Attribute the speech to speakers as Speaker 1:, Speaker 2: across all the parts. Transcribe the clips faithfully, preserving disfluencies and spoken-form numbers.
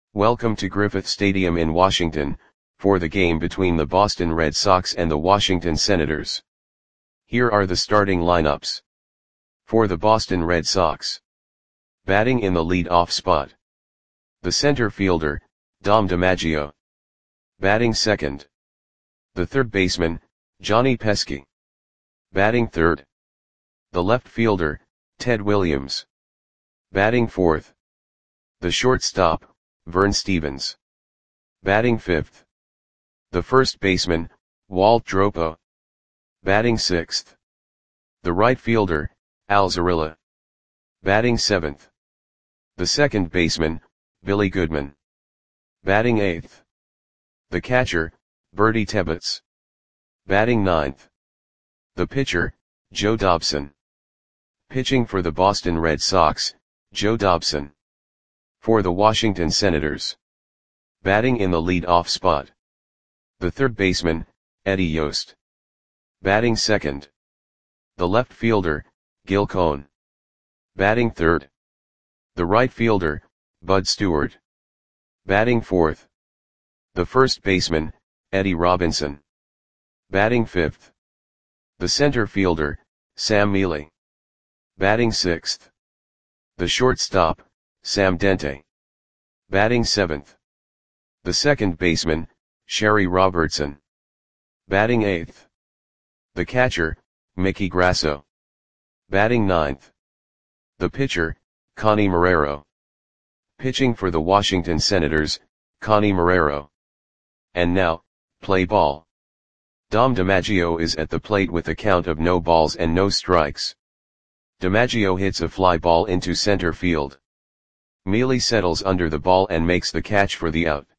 Speaker 1: Welcome to Griffith Stadium in Washington, for the game between the Boston Red Sox and the Washington Senators. Here are the starting lineups. For the Boston Red Sox. Batting in the lead-off spot. The center fielder, Dom DiMaggio. Batting second. The third baseman, Johnny Pesky. Batting third. The left fielder, Ted Williams. Batting fourth. The shortstop, Vern Stephens. Batting fifth. The first baseman, Walt Dropo. Batting sixth. The right fielder, Al Zarilla. Batting seventh. The second baseman, Billy Goodman. Batting eighth. The catcher, Bertie Tebbetts. Batting ninth. The pitcher, Joe Dobson. Pitching for the Boston Red Sox, Joe Dobson. For the Washington Senators. Batting in the lead-off spot. The third baseman, Eddie Yost. Batting second. The left fielder, Gil Cohn. Batting third. The right fielder, Bud Stewart. Batting fourth. The first baseman, Eddie Robinson. Batting fifth. The center fielder, Sam Mealy. Batting sixth. The shortstop, Sam Dente. Batting seventh. The second baseman, Sherry Robertson. Batting eighth. The catcher, Mickey Grasso. Batting ninth. The pitcher, Connie Marrero. Pitching for the Washington Senators, Connie Marrero. And now, play ball. Dom DiMaggio is at the plate with a count of no balls and no strikes. DiMaggio hits a fly ball into center field. Mealy settles under the ball and makes the catch for the out.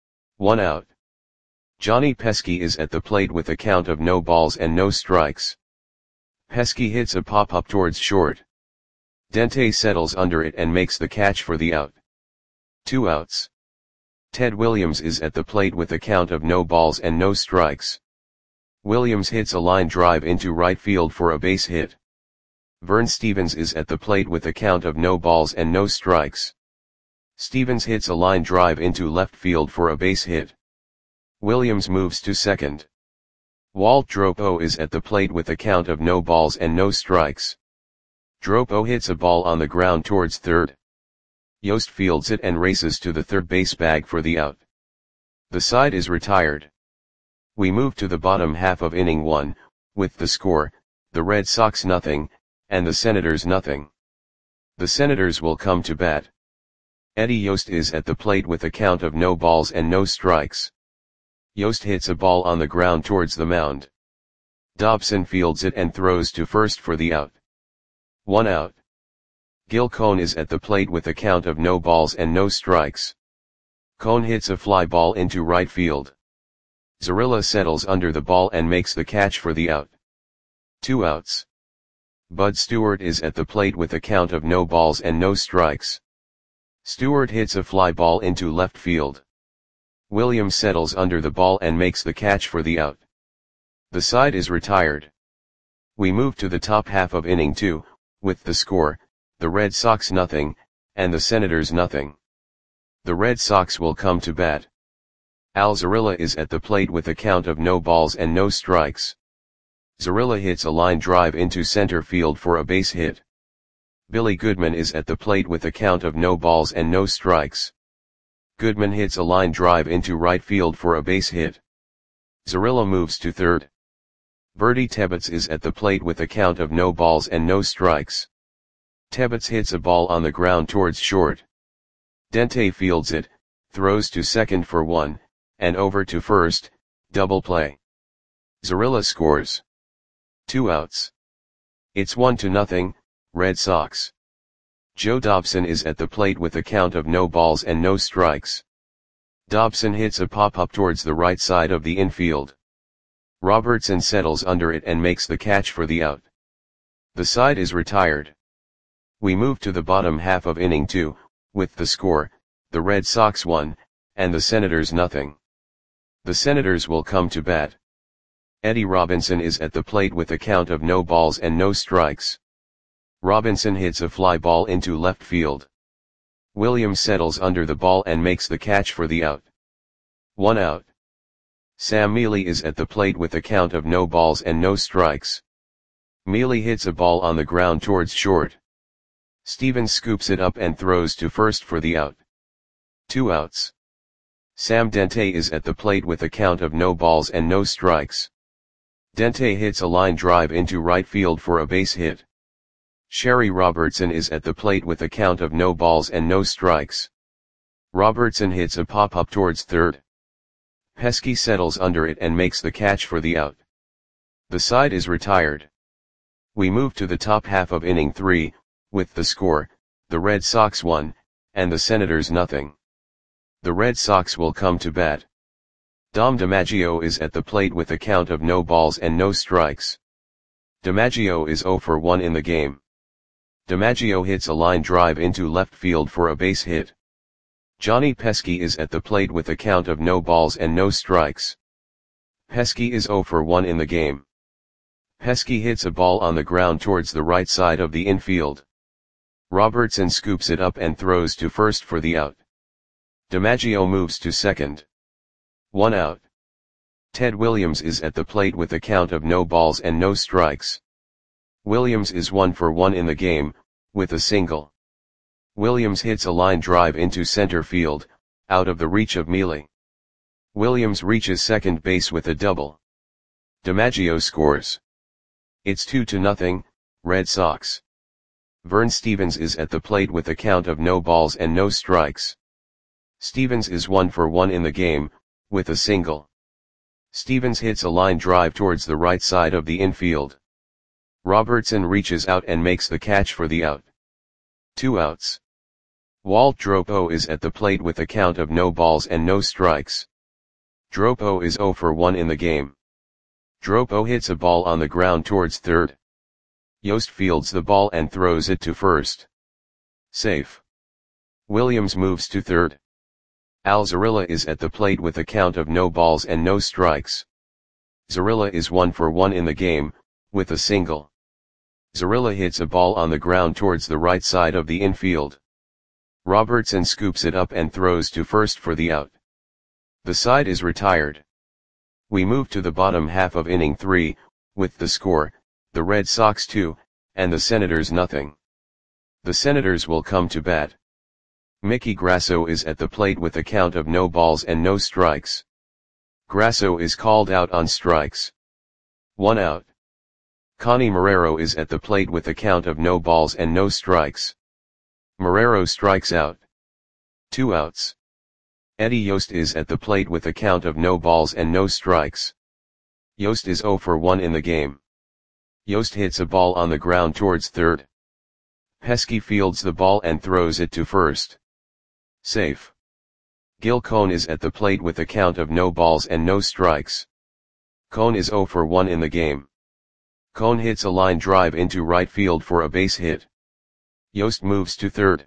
Speaker 1: One out. Johnny Pesky is at the plate with a count of no balls and no strikes. Pesky hits a pop-up towards short. Dente settles under it and makes the catch for the out. Two outs. Ted Williams is at the plate with a count of no balls and no strikes. Williams hits a line drive into right field for a base hit. Vern Stephens is at the plate with a count of no balls and no strikes. Stephens hits a line drive into left field for a base hit. Williams moves to second. Walt Dropo is at the plate with a count of no balls and no strikes. Dropo hits a ball on the ground towards third. Yost fields it and races to the third base bag for the out. The side is retired. We move to the bottom half of inning one, with the score, the Red Sox nothing, and the Senators nothing. The Senators will come to bat. Eddie Yost is at the plate with a count of no balls and no strikes. Yost hits a ball on the ground towards the mound. Dobson fields it and throws to first for the out. One out. Gil Cohn is at the plate with a count of no balls and no strikes. Cohn hits a fly ball into right field. Zarilla settles under the ball and makes the catch for the out. Two outs. Bud Stewart is at the plate with a count of no balls and no strikes. Stewart hits a fly ball into left field. Williams settles under the ball and makes the catch for the out. The side is retired. We move to the top half of inning two, with the score, the Red Sox nothing, and the Senators nothing. The Red Sox will come to bat. Al Zarilla is at the plate with a count of no balls and no strikes. Zarilla hits a line drive into center field for a base hit. Billy Goodman is at the plate with a count of no balls and no strikes. Goodman hits a line drive into right field for a base hit. Zarilla moves to third. Bertie Tebbetts is at the plate with a count of no balls and no strikes. Tebbetts hits a ball on the ground towards short. Dente fields it, throws to second for one, and over to first, double play. Zarilla scores. Two outs. It's one to nothing, Red Sox. Joe Dobson is at the plate with a count of no balls and no strikes. Dobson hits a pop-up towards the right side of the infield. Robertson settles under it and makes the catch for the out. The side is retired. We move to the bottom half of inning two, with the score, the Red Sox one, and the Senators nothing. The Senators will come to bat. Eddie Robinson is at the plate with a count of no balls and no strikes. Robinson hits a fly ball into left field. Williams settles under the ball and makes the catch for the out. One out. Sam Mealy is at the plate with a count of no balls and no strikes. Mealy hits a ball on the ground towards short. Stevens scoops it up and throws to first for the out. Two outs. Sam Dente is at the plate with a count of no balls and no strikes. Dente hits a line drive into right field for a base hit. Sherry Robertson is at the plate with a count of no balls and no strikes. Robertson hits a pop-up towards third. Pesky settles under it and makes the catch for the out. The side is retired. We move to the top half of inning three, with the score, the Red Sox one, and the Senators nothing. The Red Sox will come to bat. Dom DiMaggio is at the plate with a count of no balls and no strikes. DiMaggio is oh for one in the game. DiMaggio hits a line drive into left field for a base hit. Johnny Pesky is at the plate with a count of no balls and no strikes. Pesky is oh for one in the game. Pesky hits a ball on the ground towards the right side of the infield. Robertson scoops it up and throws to first for the out. DiMaggio moves to second. One out. Ted Williams is at the plate with a count of no balls and no strikes. Williams is one for one in the game, with a single. Williams hits a line drive into center field, out of the reach of Mealy. Williams reaches second base with a double. DiMaggio scores. It's two to nothing, Red Sox. Vern Stevens is at the plate with a count of no balls and no strikes. Stevens is one for one in the game, with a single. Stevens hits a line drive towards the right side of the infield. Robertson reaches out and makes the catch for the out. Two outs. Walt Dropo is at the plate with a count of no balls and no strikes. Dropo is oh for one in the game. Dropo hits a ball on the ground towards third. Yost fields the ball and throws it to first. Safe. Williams moves to third. Al Zarilla is at the plate with a count of no balls and no strikes. Zarilla is one for one in the game, with a single. Zarilla hits a ball on the ground towards the right side of the infield. Robertson scoops it up and throws to first for the out. The side is retired. We move to the bottom half of inning three, with the score, the Red Sox two, and the Senators nothing. The Senators will come to bat. Mickey Grasso is at the plate with a count of no balls and no strikes. Grasso is called out on strikes. One out. Connie Marrero is at the plate with a count of no balls and no strikes. Marrero strikes out. Two outs. Eddie Yost is at the plate with a count of no balls and no strikes. Yost is oh for one in the game. Yost hits a ball on the ground towards third. Pesky fields the ball and throws it to first. Safe. Gil Cohn is at the plate with a count of no balls and no strikes. Cohn is oh for one in the game. Cohn hits a line drive into right field for a base hit. Yost moves to third.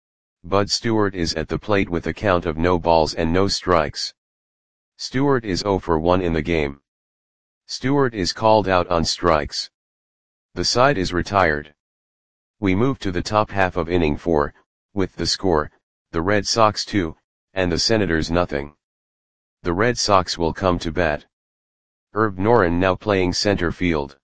Speaker 1: Bud Stewart is at the plate with a count of no balls and no strikes. Stewart is oh for one in the game. Stewart is called out on strikes. The side is retired. We move to the top half of inning four, with the score, the Red Sox two, and the Senators nothing. The Red Sox will come to bat. Herb Noren now playing center field.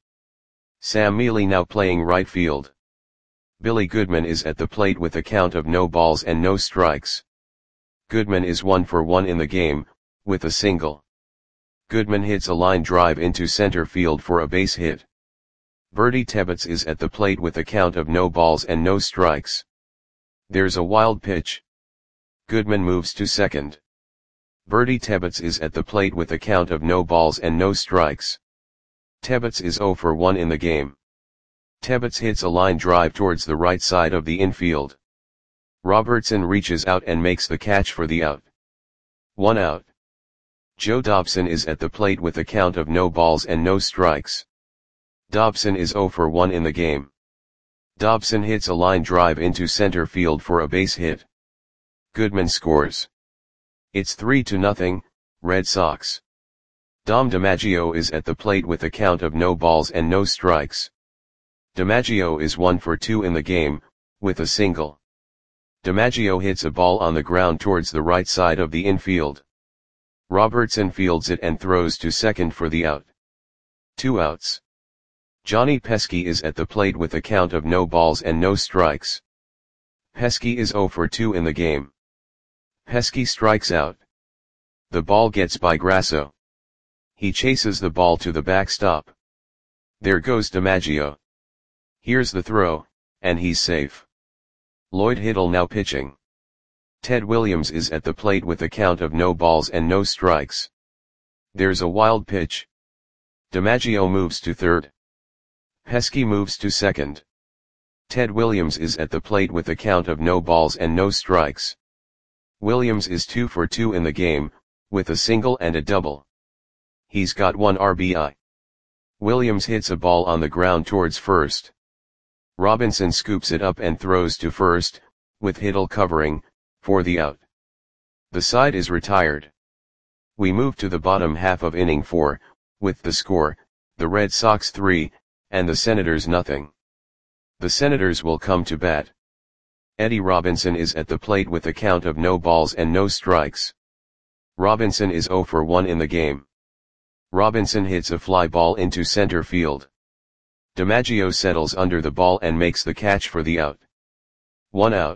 Speaker 1: Sam Mealy now playing right field. Billy Goodman is at the plate with a count of no balls and no strikes. Goodman is one for one in the game, with a single. Goodman hits a line drive into center field for a base hit. Bertie Tebbetts is at the plate with a count of no balls and no strikes. There's a wild pitch. Goodman moves to second. Bertie Tebbetts is at the plate with a count of no balls and no strikes. Tebbetts is oh for one in the game. Tebbetts hits a line drive towards the right side of the infield. Robertson reaches out and makes the catch for the out. One out. Joe Dobson is at the plate with a count of no balls and no strikes. Dobson is oh for one in the game. Dobson hits a line drive into center field for a base hit. Goodman scores. It's three to nothing, Red Sox. Dom DiMaggio is at the plate with a count of no balls and no strikes. DiMaggio is one for two in the game, with a single. DiMaggio hits a ball on the ground towards the right side of the infield. Robertson fields it and throws to second for the out. Two outs. Johnny Pesky is at the plate with a count of no balls and no strikes. Pesky is zero for two in the game. Pesky strikes out. The ball gets by Grasso. He chases the ball to the backstop. There goes DiMaggio. Here's the throw, and he's safe. Lloyd Hiddle now pitching. Ted Williams is at the plate with a count of no balls and no strikes. There's a wild pitch. DiMaggio moves to third. Pesky moves to second. Ted Williams is at the plate with a count of no balls and no strikes. Williams is two for two in the game, with a single and a double. He's got one R B I. Williams hits a ball on the ground towards first. Robinson scoops it up and throws to first, with Hiddle covering, for the out. The side is retired. We move to the bottom half of inning four, with the score, the Red Sox three, and the Senators nothing. The Senators will come to bat. Eddie Robinson is at the plate with a count of no balls and no strikes. Robinson is zero for one in the game. Robinson hits a fly ball into center field. DiMaggio settles under the ball and makes the catch for the out. One out.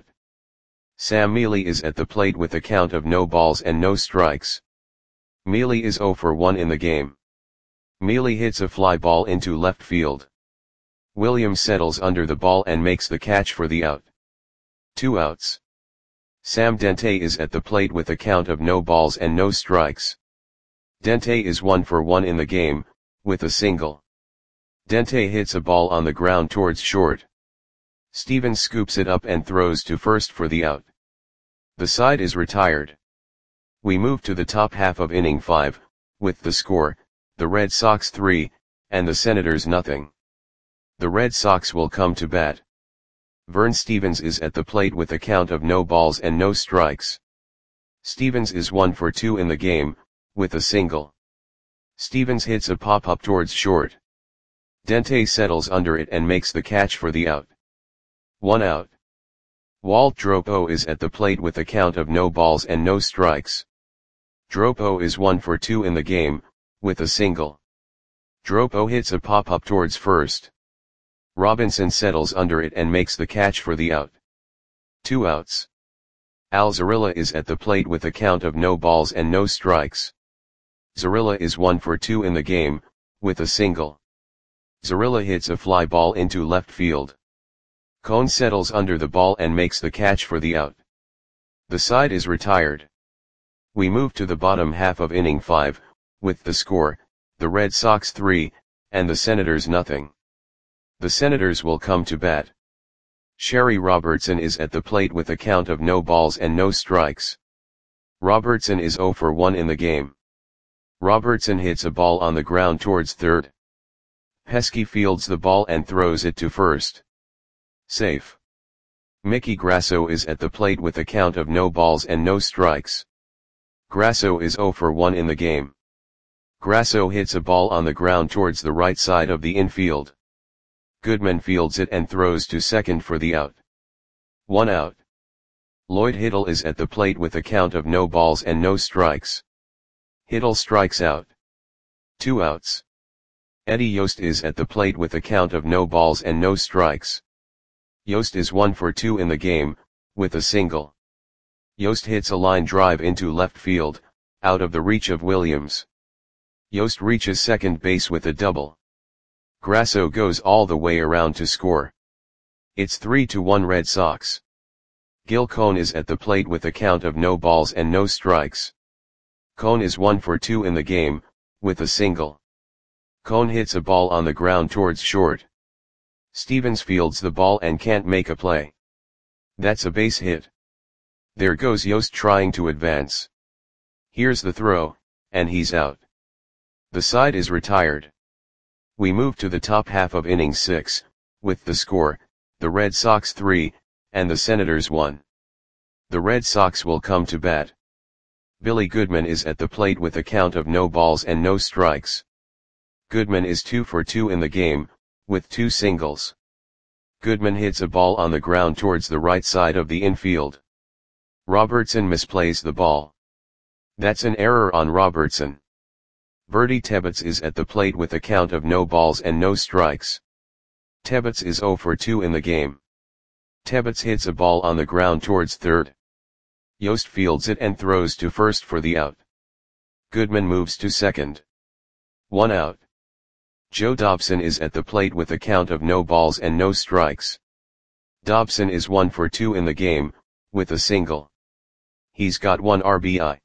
Speaker 1: Sam Mealy is at the plate with a count of no balls and no strikes. Mealy is zero for one in the game. Mealy hits a fly ball into left field. Williams settles under the ball and makes the catch for the out. Two outs. Sam Dente is at the plate with a count of no balls and no strikes. Dente is one for one in the game, with a single. Dente hits a ball on the ground towards short. Stevens scoops it up and throws to first for the out. The side is retired. We move to the top half of inning five, with the score, the Red Sox three, and the Senators nothing. The Red Sox will come to bat. Vern Stevens is at the plate with a count of no balls and no strikes. Stevens is one for two in the game, with a single. Stevens hits a pop-up towards short. Dente settles under it and makes the catch for the out. One out. Walt Dropo is at the plate with a count of no balls and no strikes. Dropo is one for two in the game, with a single. Dropo hits a pop-up towards first. Robinson settles under it and makes the catch for the out. Two outs. Al Zarilla is at the plate with a count of no balls and no strikes. Zarilla is one for two in the game, with a single. Zarilla hits a fly ball into left field. Cone settles under the ball and makes the catch for the out. The side is retired. We move to the bottom half of inning five, with the score, the Red Sox three, and the Senators nothing. The Senators will come to bat. Sherry Robertson is at the plate with a count of no balls and no strikes. Robertson is zero for one in the game. Robertson hits a ball on the ground towards third. Pesky fields the ball and throws it to first. Safe. Mickey Grasso is at the plate with a count of no balls and no strikes. Grasso is zero for one in the game. Grasso hits a ball on the ground towards the right side of the infield. Goodman fields it and throws to second for the out. One out. Lloyd Hiddle is at the plate with a count of no balls and no strikes. Hiddle strikes out. Two outs. Eddie Yost is at the plate with a count of no balls and no strikes. Yost is one for two in the game, with a single. Yost hits a line drive into left field, out of the reach of Williams. Yost reaches second base with a double. Grasso goes all the way around to score. It's three to one Red Sox. Gil Cone is at the plate with a count of no balls and no strikes. Cone is one for two in the game, with a single. Cone hits a ball on the ground towards short. Stevens fields the ball and can't make a play. That's a base hit. There goes Yost trying to advance. Here's the throw, and he's out. The side is retired. We move to the top half of inning six, with the score, the Red Sox three, and the Senators one. The Red Sox will come to bat. Billy Goodman is at the plate with a count of no balls and no strikes. Goodman is two for two in the game, with two singles. Goodman hits a ball on the ground towards the right side of the infield. Robertson misplays the ball. That's an error on Robertson. Bertie Tebbets is at the plate with a count of no balls and no strikes. Tebbets is zero for two in the game. Tebbets hits a ball on the ground towards third. Yost fields it and throws to first for the out. Goodman moves to second. One out. Joe Dobson is at the plate with a count of no balls and no strikes. Dobson is one for two in the game, with a single. He's got one R B I.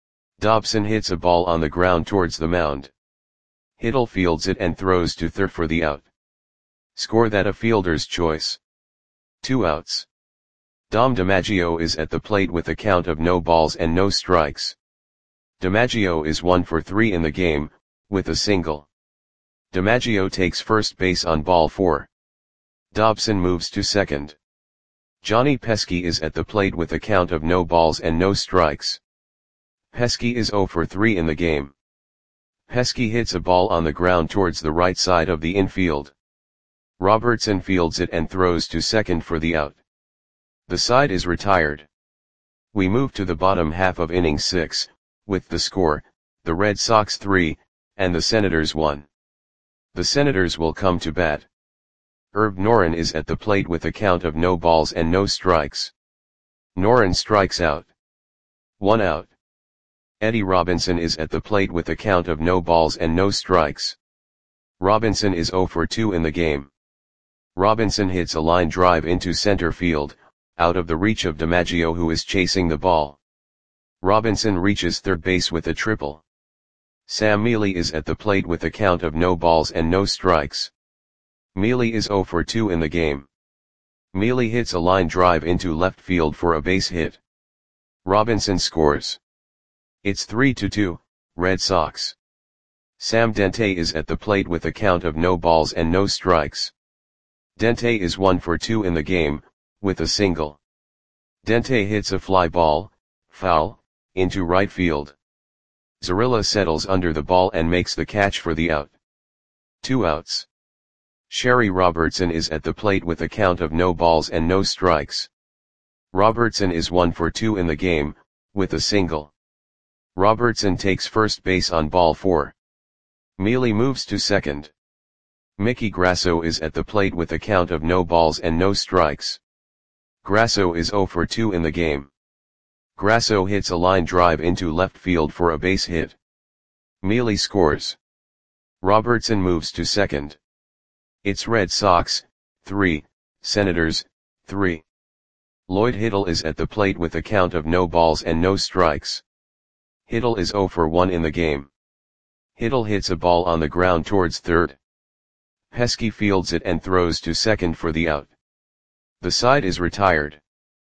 Speaker 1: Dobson hits a ball on the ground towards the mound. Hiddle fields it and throws to third for the out. Score that a fielder's choice. Two outs. Dom DiMaggio is at the plate with a count of no balls and no strikes. DiMaggio is one for three in the game, with a single. DiMaggio takes first base on ball four. Dobson moves to second. Johnny Pesky is at the plate with a count of no balls and no strikes. Pesky is zero for three in the game. Pesky hits a ball on the ground towards the right side of the infield. Robertson fields it and throws to second for the out. The side is retired. We move to the bottom half of inning six, with the score, the Red Sox three, and the Senators one. The Senators will come to bat. Herb Noren is at the plate with a count of no balls and no strikes. Noren strikes out. One out. Eddie Robinson is at the plate with a count of no balls and no strikes. Robinson is zero for two in the game. Robinson hits a line drive into center field, out of the reach of DiMaggio who is chasing the ball. Robinson reaches third base with a triple. Sam Mealy is at the plate with a count of no balls and no strikes. Mealy is zero for two in the game. Mealy hits a line drive into left field for a base hit. Robinson scores. It's three to two, Red Sox. Sam Dente is at the plate with a count of no balls and no strikes. Dente is one for two in the game, with a single. Dente hits a fly ball, foul, into right field. Zarilla settles under the ball and makes the catch for the out. Two outs. Sherry Robertson is at the plate with a count of no balls and no strikes. Robertson is one for two in the game, with a single. Robertson takes first base on ball four. Mealy moves to second. Mickey Grasso is at the plate with a count of no balls and no strikes. Grasso is zero for two in the game. Grasso hits a line drive into left field for a base hit. Mealy scores. Robertson moves to second. It's Red Sox, three, Senators, three. Lloyd Hiddle is at the plate with a count of no balls and no strikes. Hiddle is zero for one in the game. Hiddle hits a ball on the ground towards third. Pesky fields it and throws to second for the out. The side is retired.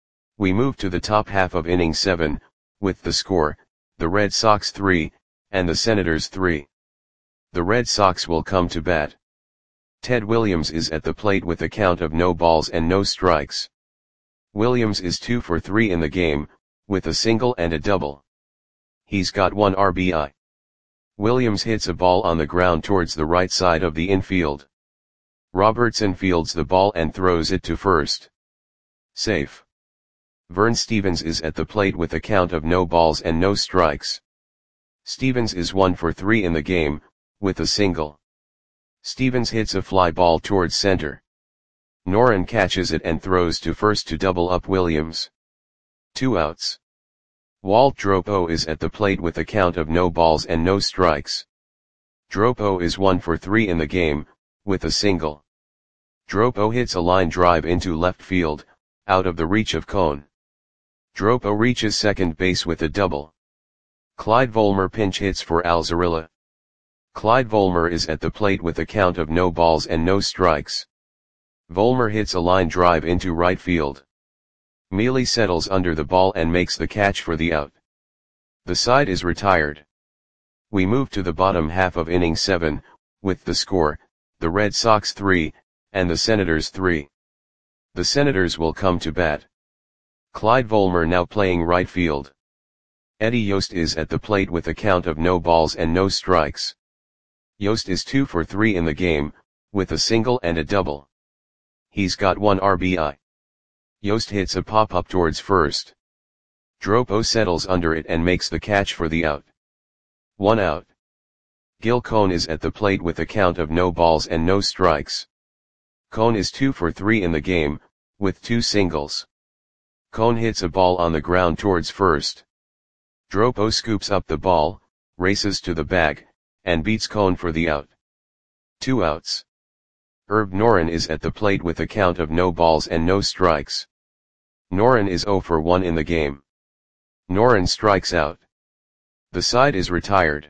Speaker 1: We move to the top half of inning seven, with the score, the Red Sox three, and the Senators three. The Red Sox will come to bat. Ted Williams is at the plate with a count of no balls and no strikes. Williams is two for three in the game, with a single and a double. He's got one R B I. Williams hits a ball on the ground towards the right side of the infield. Robertson fields the ball and throws it to first. Safe. Vern Stevens is at the plate with a count of no balls and no strikes. Stevens is one for three in the game, with a single. Stevens hits a fly ball towards center. Noren catches it and throws to first to double up Williams. Two outs. Walt Dropo is at the plate with a count of no balls and no strikes. Dropo is one for three in the game, with a single. Dropo hits a line drive into left field, out of the reach of Cone. Dropo reaches second base with a double. Clyde Volmer pinch hits for Al Zarilla. Clyde Volmer is at the plate with a count of no balls and no strikes. Volmer hits a line drive into right field. Mealy settles under the ball and makes the catch for the out. The side is retired. We move to the bottom half of inning seven, with the score, the Red Sox three, and the Senators three. The Senators will come to bat. Clyde Volmer now playing right field. Eddie Yost is at the plate with a count of no balls and no strikes. Yost is two for three in the game, with a single and a double. He's got one R B I. Yost hits a pop-up towards first. Dropo settles under it and makes the catch for the out. One out. Gil Cone is at the plate with a count of no balls and no strikes. Cone is two for three in the game, with two singles. Cone hits a ball on the ground towards first. Dropo scoops up the ball, races to the bag, and beats Cone for the out. Two outs. Herb Noren is at the plate with a count of no balls and no strikes. Noren is zero for one in the game. Noren strikes out. The side is retired.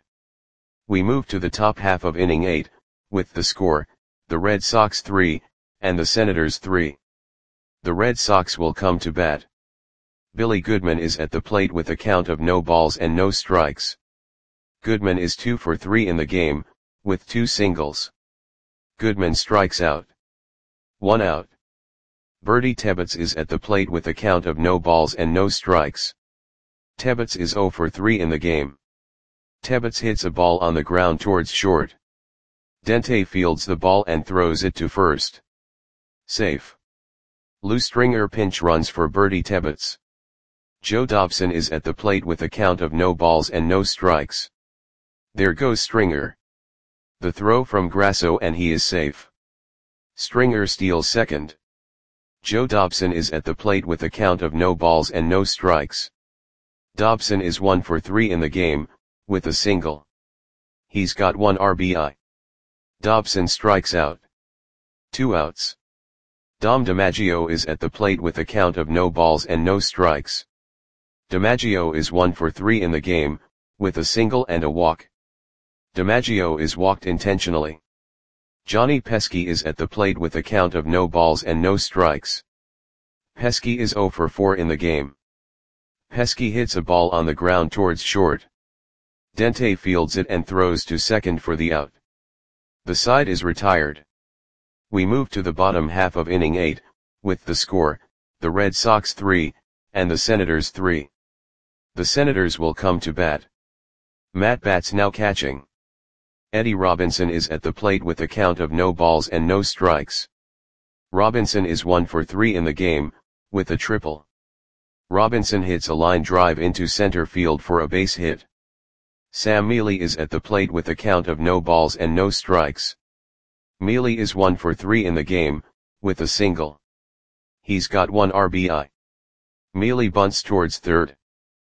Speaker 1: We move to the top half of inning eight, with the score, the Red Sox three, and the Senators three. The Red Sox will come to bat. Billy Goodman is at the plate with a count of no balls and no strikes. Goodman is two for three in the game, with two singles. Goodman strikes out. One out. Bertie Tebbets is at the plate with a count of no balls and no strikes. Tebbets is zero for three in the game. Tebbets hits a ball on the ground towards short. Dente fields the ball and throws it to first. Safe. Lou Stringer pinch runs for Bertie Tebbets. Joe Dobson is at the plate with a count of no balls and no strikes. There goes Stringer. The throw from Grasso and he is safe. Stringer steals second. Joe Dobson is at the plate with a count of no balls and no strikes. Dobson is one for three in the game, with a single. He's got one R B I. Dobson strikes out. Two outs. Dom DiMaggio is at the plate with a count of no balls and no strikes. DiMaggio is one for three in the game, with a single and a walk. DiMaggio is walked intentionally. Johnny Pesky is at the plate with a count of no balls and no strikes. Pesky is zero for four in the game. Pesky hits a ball on the ground towards short. Dente fields it and throws to second for the out. The side is retired. We move to the bottom half of inning eight, with the score, the Red Sox three, and the Senators three. The Senators will come to bat. Matt Batts now catching. Eddie Robinson is at the plate with a count of no balls and no strikes. Robinson is one for three in the game, with a triple. Robinson hits a line drive into center field for a base hit. Sam Mealy is at the plate with a count of no balls and no strikes. Mealy is one for three in the game, with a single. He's got one R B I. Mealy bunts towards third.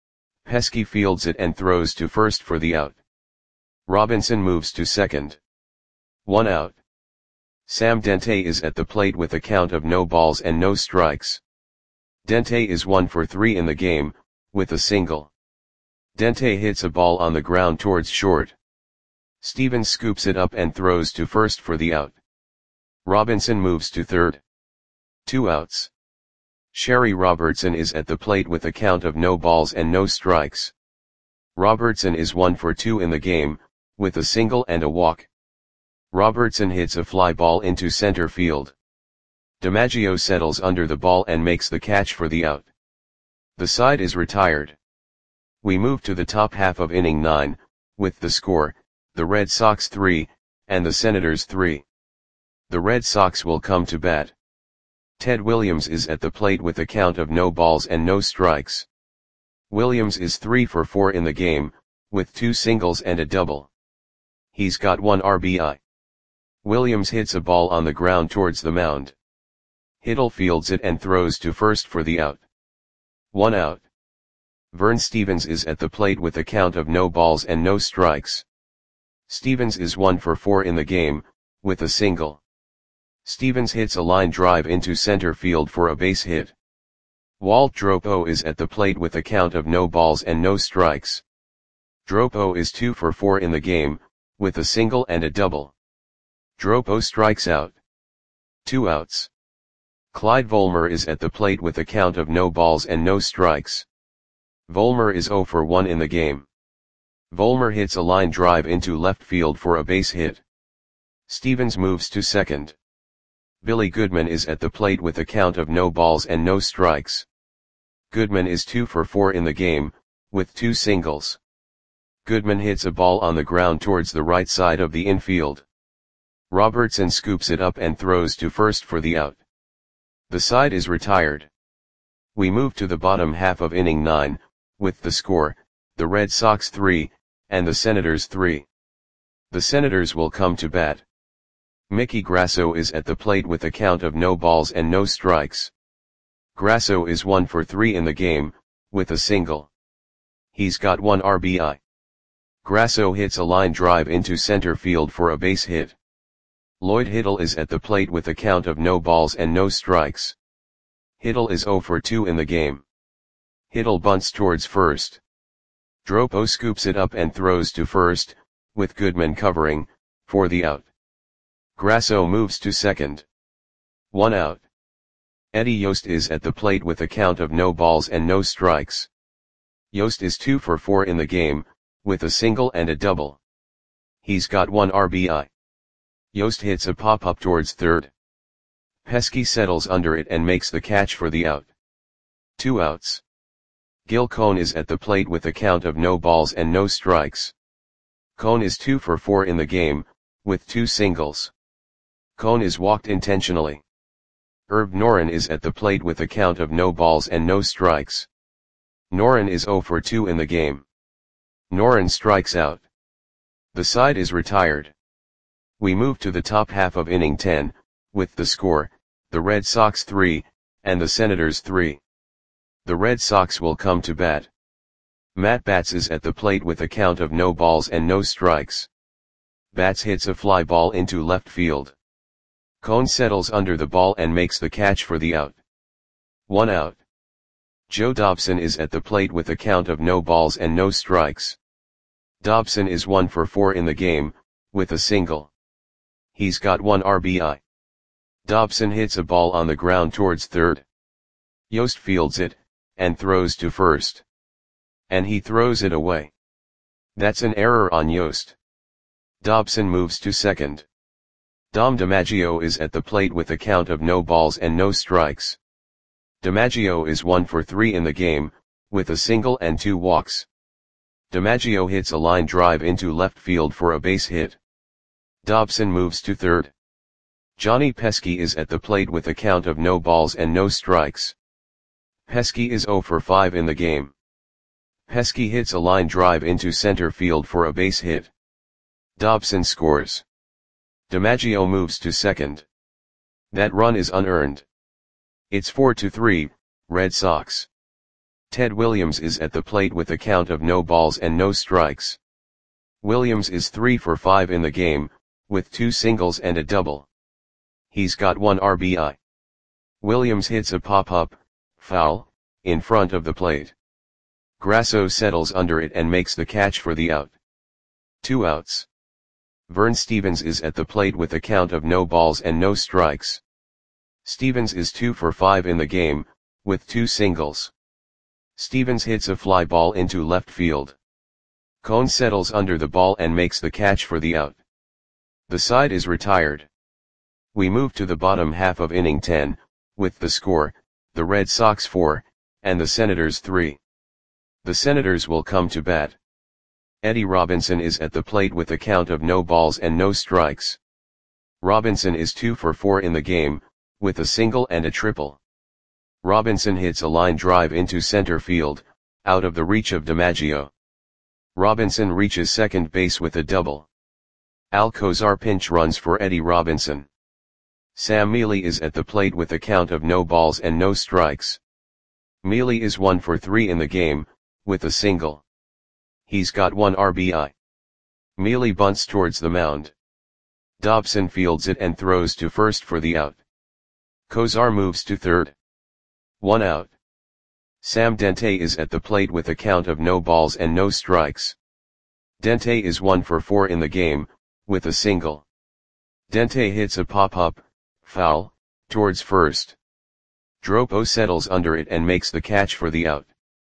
Speaker 1: Pesky fields it and throws to first for the out. Robinson moves to second. One out. Sam Dente is at the plate with a count of no balls and no strikes. Dente is one for three in the game, with a single. Dente hits a ball on the ground towards short. Stevens scoops it up and throws to first for the out. Robinson moves to third. Two outs. Sherry Robertson is at the plate with a count of no balls and no strikes. Robertson is one for two in the game, with a single and a walk. Robertson hits a fly ball into center field. DiMaggio settles under the ball and makes the catch for the out. The side is retired. We move to the top half of inning nine, with the score, the Red Sox three, and the Senators three. The Red Sox will come to bat. Ted Williams is at the plate with a count of no balls and no strikes. Williams is three for four in the game, with two singles and a double. He's got one R B I. Williams hits a ball on the ground towards the mound. Hiddle fields it and throws to first for the out. One out. Vern Stevens is at the plate with a count of no balls and no strikes. Stevens is one for four in the game, with a single. Stevens hits a line drive into center field for a base hit. Walt Dropo is at the plate with a count of no balls and no strikes. Dropo is two for four in the game, with a single and a double. Dropo strikes out. Two outs. Clyde Volmer is at the plate with a count of no balls and no strikes. Volmer is zero for one in the game. Volmer hits a line drive into left field for a base hit. Stevens moves to second. Billy Goodman is at the plate with a count of no balls and no strikes. Goodman is two for four in the game, with two singles. Goodman hits a ball on the ground towards the right side of the infield. Robertson scoops it up and throws to first for the out. The side is retired. We move to the bottom half of inning nine, with the score, the Red Sox three, and the Senators three. The Senators will come to bat. Mickey Grasso is at the plate with a count of no balls and no strikes. Grasso is one for three in the game, with a single. He's got one R B I. Grasso hits a line drive into center field for a base hit. Lloyd Hittle is at the plate with a count of no balls and no strikes. Hittle is zero for two in the game. Hittle bunts towards first. Dropo scoops it up and throws to first, with Goodman covering, for the out. Grasso moves to second. One out. Eddie Yost is at the plate with a count of no balls and no strikes. Yost is two for four in the game, with a single and a double. He's got one R B I. Yost hits a pop-up towards third. Pesky settles under it and makes the catch for the out. Two outs. Gil Cone is at the plate with a count of no balls and no strikes. Cone is two for four in the game, with two singles. Cone is walked intentionally. Herb Noren is at the plate with a count of no balls and no strikes. Noren is zero for two in the game. Noren strikes out. The side is retired. We move to the top half of inning ten, with the score, the Red Sox three, and the Senators three. The Red Sox will come to bat. Matt Batts is at the plate with a count of no balls and no strikes. Batts hits a fly ball into left field. Cone settles under the ball and makes the catch for the out. One out. Joe Dobson is at the plate with a count of no balls and no strikes. Dobson is one for four in the game, with a single. He's got one R B I. Dobson hits a ball on the ground towards third. Yost fields it, and throws to first. And he throws it away. That's an error on Yost. Dobson moves to second. Dom DiMaggio is at the plate with a count of no balls and no strikes. DiMaggio is one for three in the game, with a single and two walks. DiMaggio hits a line drive into left field for a base hit. Dobson moves to third. Johnny Pesky is at the plate with a count of no balls and no strikes. Pesky is zero for five in the game. Pesky hits a line drive into center field for a base hit. Dobson scores. DiMaggio moves to second. That run is unearned. It's four to three, Red Sox. Ted Williams is at the plate with a count of no balls and no strikes. Williams is three for five in the game, with two singles and a double. He's got one R B I. Williams hits a pop-up, foul, in front of the plate. Grasso settles under it and makes the catch for the out. Two outs. Vern Stevens is at the plate with a count of no balls and no strikes. Stevens is two for five in the game, with two singles. Stevens hits a fly ball into left field. Cone settles under the ball and makes the catch for the out. The side is retired. We move to the bottom half of inning ten, with the score, the Red Sox four, and the Senators three. The Senators will come to bat. Eddie Robinson is at the plate with a count of no balls and no strikes. Robinson is two for four in the game, with a single and a triple. Robinson hits a line drive into center field, out of the reach of DiMaggio. Robinson reaches second base with a double. Alcozar pinch runs for Eddie Robinson. Sam Mealy is at the plate with a count of no balls and no strikes. Mealy is one for three in the game, with a single. He's got one R B I. Mealy bunts towards the mound. Dobson fields it and throws to first for the out. Kozar moves to third. One out. Sam Dente is at the plate with a count of no balls and no strikes. Dente is one for four in the game, with a single. Dente hits a pop-up, foul, towards first. Dropo settles under it and makes the catch for the out.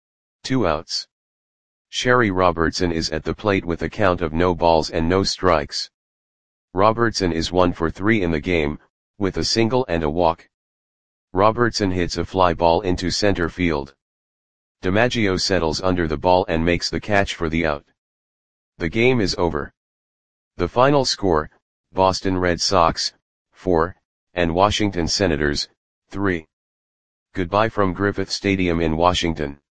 Speaker 1: Two outs. Sherry Robertson is at the plate with a count of no balls and no strikes. Robertson is one for three in the game, with a single and a walk. Robertson hits a fly ball into center field. DiMaggio settles under the ball and makes the catch for the out. The game is over. The final score, Boston Red Sox, four, and Washington Senators, three. Goodbye from Griffith Stadium in Washington.